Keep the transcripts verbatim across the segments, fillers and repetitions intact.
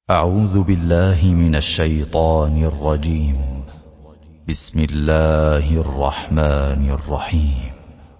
أعوذ بالله من الشيطان الرجيم. بسم الله الرحمن الرحيم.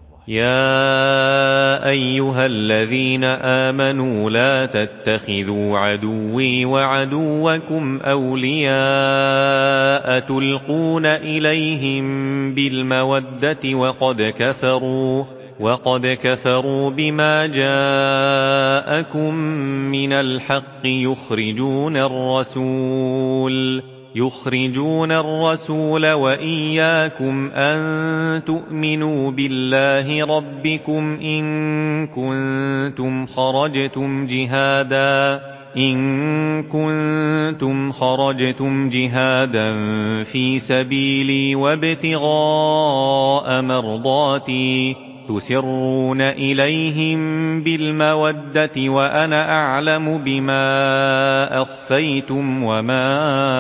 يا أيها الذين آمنوا لا تتخذوا عدوي وعدوكم أولياء تلقون إليهم بالمودة وقد كفروا وقد كفروا بما جاءكم من الحق يخرجون الرسول يخرجون الرسول وإياكم أن تؤمنوا بالله ربكم إن كنتم خرجتم جهادا إن كنتم خرجتم جهادا في سبيلي وابتغاء مرضاتي تسرون إليهم بالمودة وأنا أعلم بما أخفيتم وما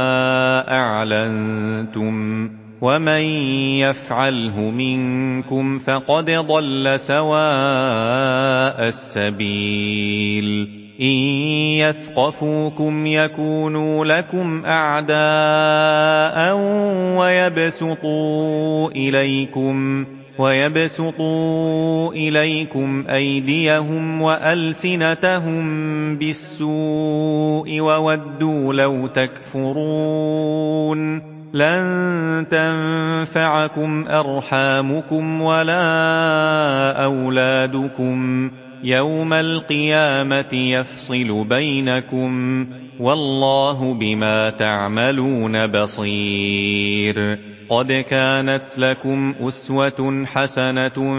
أعلنتم ومن يفعله منكم فقد ضل سواء السبيل إن يثقفوكم يكونوا لكم أعداء ويبسطوا إليكم ويبسطوا إليكم أيديهم وألسنتهم بالسوء وودوا لو تكفرون لن تنفعكم أرحامكم ولا أولادكم يوم القيامة يفصل بينكم والله بما تعملون بصير. قد كانت لكم أسوة حسنة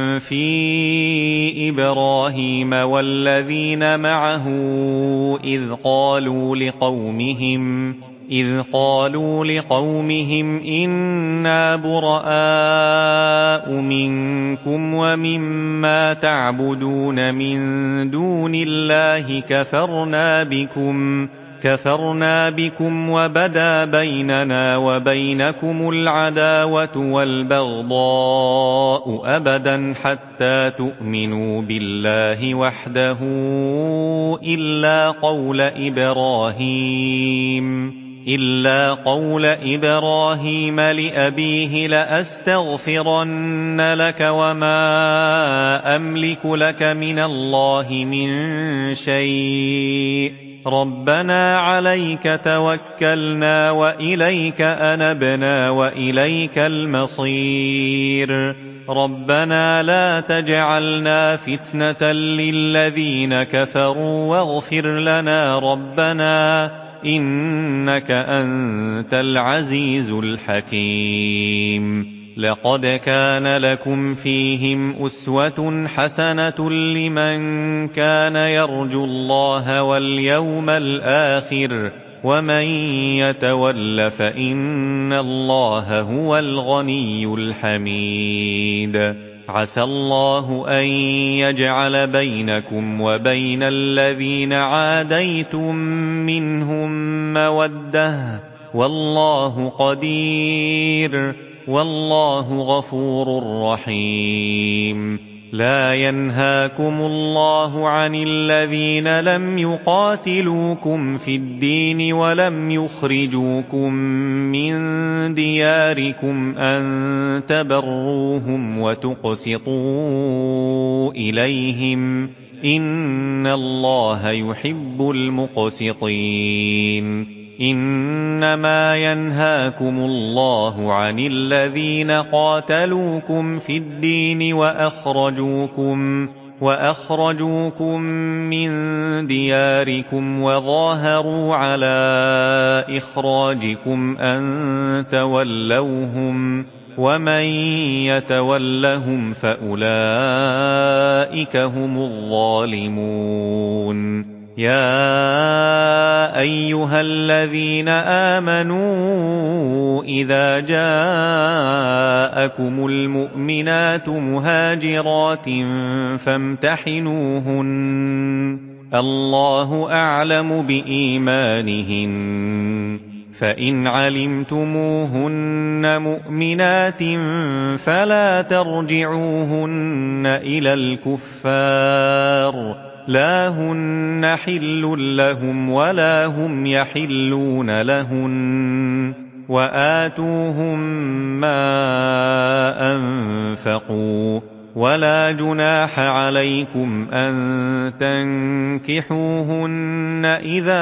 في إبراهيم والذين معه إذ قالوا لقومهم إذ قالوا لقومهم إنا براء منكم ومما تعبدون من دون الله كفرنا بكم كفرنا بكم وبدا بيننا وبينكم العداوة والبغضاء أبدا حتى تؤمنوا بالله وحده إلا قول إبراهيم إلا قول إبراهيم لأبيه لأستغفرن لك وما أملك لك من الله من شيء ربنا عليك توكلنا وإليك أنبنا وإليك المصير ربنا لا تجعلنا فتنة للذين كفروا واغفر لنا ربنا إنك أنت العزيز الحكيم. لقد كان لكم فيهم أسوة حسنة لمن كان يرجو الله واليوم الآخر ومن يتول فإن الله هو الغني الحميد. عسى الله أن يجعل بينكم وبين الذين عاديتم منهم مودة والله قدير والله غفور رحيم. لا ينهاكم الله عن الذين لم يقاتلوكم في الدين ولم يخرجوكم من دياركم أن تبروهم وتقسطوا إليهم إن الله يحب المقسطين. إنما ينهاكم الله عن الذين قاتلوكم في الدين وأخرجوكم وأخرجوكم من دياركم وظاهروا على إخراجكم أن تولوهم ومن يتولهم فأولئك هم الظالمون. يا أيها الذين آمنوا إذا جاءكم المؤمنات مهاجرات فامتحنوهن الله أعلم بإيمانهن فإن علمتموهن مؤمنات فلا ترجعوهن إلى الكفار لا هن حل لهم ولا هم يحلون لهن وآتوهم ما أنفقوا ولا جناح عليكم أن تنكحوهن إذا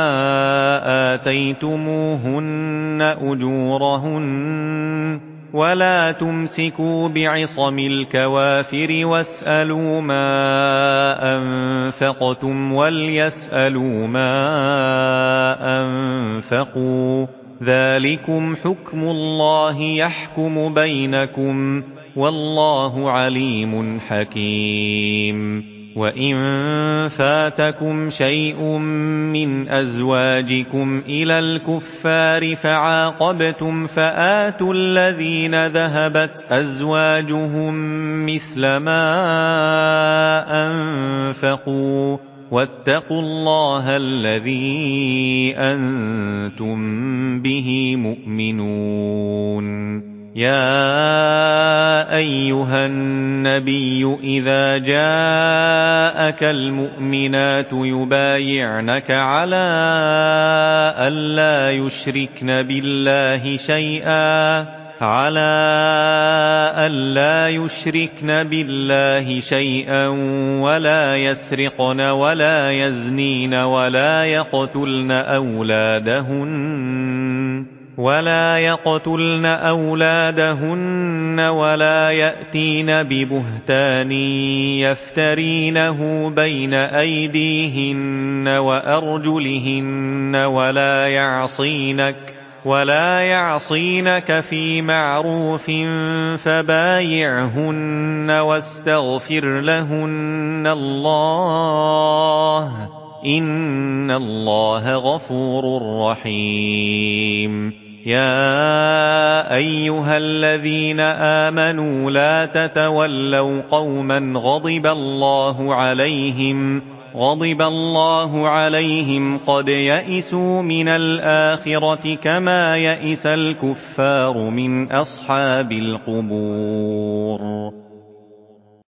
آتيتموهن أجورهن ولا تمسكوا بعصم الكوافر واسألوا ما أنفقتم وليسألوا ما أنفقوا ذلكم حكم الله يحكم بينكم والله عليم حكيم وإن فاتكم شيء من أزواجكم إلى الكفار فعاقبتم فآتوا الذين ذهبت أزواجهم مثل ما أنفقوا واتقوا الله الذي أنتم به مؤمنون يا أيها النبي إذا جاءك المؤمنات يبايعنك على ألا يشركن بالله شيئا على ألا يشركن بالله شيئا ولا يسرقن ولا يزنين ولا يقتلن أولادهن ولا يقتلن أولادهن ولا يأتين ببهتان يفترينه بين أيديهن وأرجلهن ولا يعصينك ولا يعصينك في معروف فبايعهن واستغفر لهن الله إن الله غفور رحيم يا أيها الذين آمنوا لا تتولوا قوما غضب الله عليهم غضب الله عليهم قد يئسوا من الآخرة كما يئس الكفار من أصحاب القبور